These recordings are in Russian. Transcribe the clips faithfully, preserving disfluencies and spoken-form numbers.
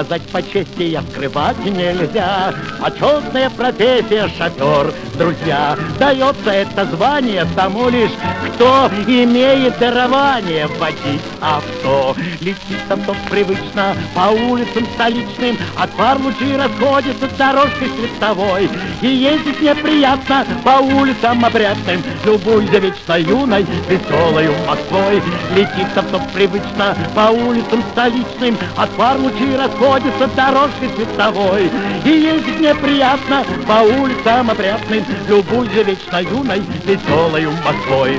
сказать по чести, я скрывать нельзя. Почетная профессия шофер, друзья. Дается это звание тому лишь, кто имеет дарование водить авто. Летит авто привычно по улицам столичным, от фар лучи расходится дорожкой световой. И ездить неприятно по улицам опрятным, любуйся вечно юной, веселою Москвой. Летит авто привычно по улицам столичным, от фар лучи расходится дорожкой световой. И ездить неприятно по улицам опрятным, любуйся вечно юной, веселою Москвой.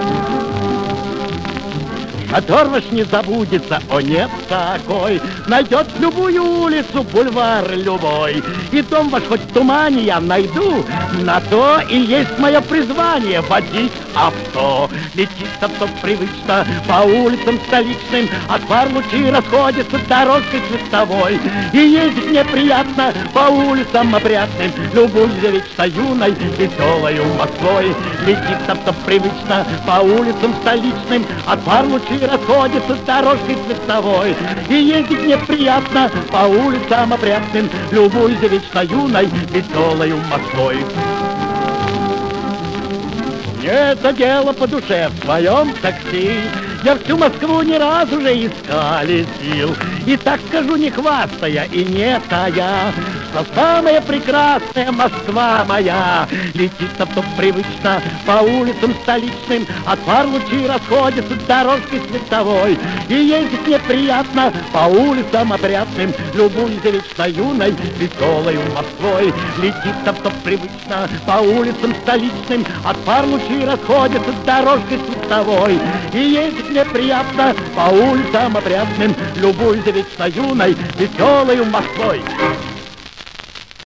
Шофер ваш не забудется, о нет такой, найдет любую улицу, бульвар любой. И дом ваш хоть в тумане я найду, на то и есть мое призвание — водить авто. Летит авто привычно по улицам столичным, от фар лучи расходятся дорожкой световой. И ездить мне приятно по улицам опрятным, любуйся вечно юной, веселою Москвой. Летит авто привычно по улицам столичным, от фар лучи расходится дорожкой световой. И ездить мне приятно по улицам опрятным, любуйся вечно юной, веселою Москвой. Мне это дело по душе в своем такси. Я всю Москву ни разу уже искали сил. И так скажу, не хвастая и не тая, что самая прекрасная Москва моя. Летит авто привычно по улицам столичным, от фар лучи расходятся дорожкой световой. И ездить мне приятно по улицам опрятным, любуйся вечно юной, веселою Москвой. Летит авто привычно по улицам столичным, от фар лучи расходятся дорожкой световой. И ездить мне приятно по улицам опрятным, любуйся вечно юной, веселою Москвой.